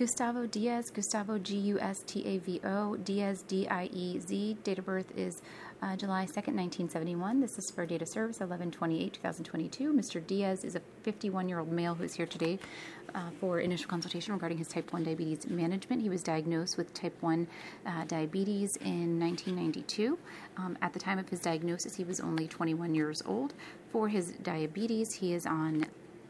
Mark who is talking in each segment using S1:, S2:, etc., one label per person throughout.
S1: Gustavo Diaz, Gustavo Gustavo, Diaz Diez. Date of birth is July 2nd, 1971. This is for date of service 11/28/2022. Mr. Diaz is a 51-year-old male who is here today for initial consultation regarding his type 1 diabetes management. He was diagnosed with type 1 diabetes in 1992. At the time of his diagnosis, he was only 21 years old. For his diabetes, he is on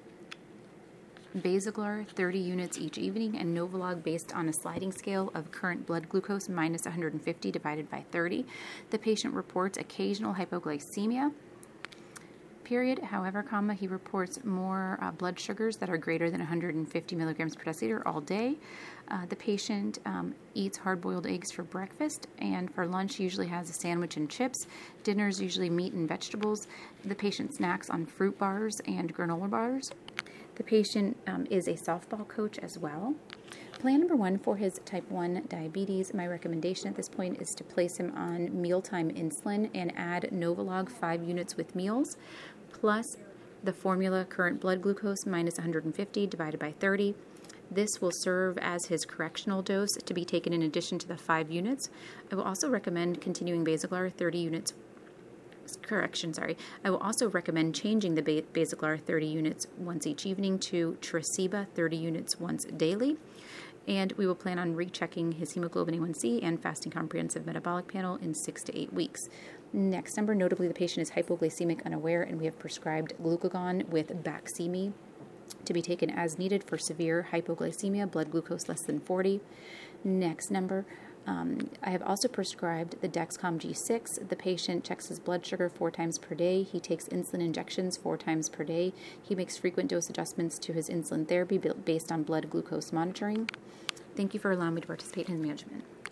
S1: Basaglar 30 units each evening and Novolog based on a sliding scale of current blood glucose minus 150 divided by 30. The patient reports occasional hypoglycemia. Period. However, he reports more blood sugars that are greater than 150 milligrams per deciliter all day. The patient eats hard-boiled eggs for breakfast, and for lunch usually has a sandwich and chips. Dinner's usually meat and vegetables. The patient snacks on fruit bars and granola bars. The patient is a softball coach as well. Plan number 1 for his type 1 diabetes, my recommendation at this point is to place him on mealtime insulin and add Novolog 5 units with meals, plus the formula current blood glucose minus 150 divided by 30. This will serve as his correctional dose to be taken in addition to the 5 units. I will also recommend continuing Basaglar 30 units. I will also recommend changing the Basaglar 30 units once each evening to Tresiba 30 units once daily. And we will plan on rechecking his hemoglobin A1C and fasting comprehensive metabolic panel in 6 to 8 weeks. Next number, notably the patient is hypoglycemic unaware, and we have prescribed glucagon with Baqsimi to be taken as needed for severe hypoglycemia, blood glucose less than 40. Next number, I have also prescribed the Dexcom G6. The patient checks his blood sugar 4 times per day. He takes insulin injections 4 times per day. He makes frequent dose adjustments to his insulin therapy based on blood glucose monitoring. Thank you for allowing me to participate in his management.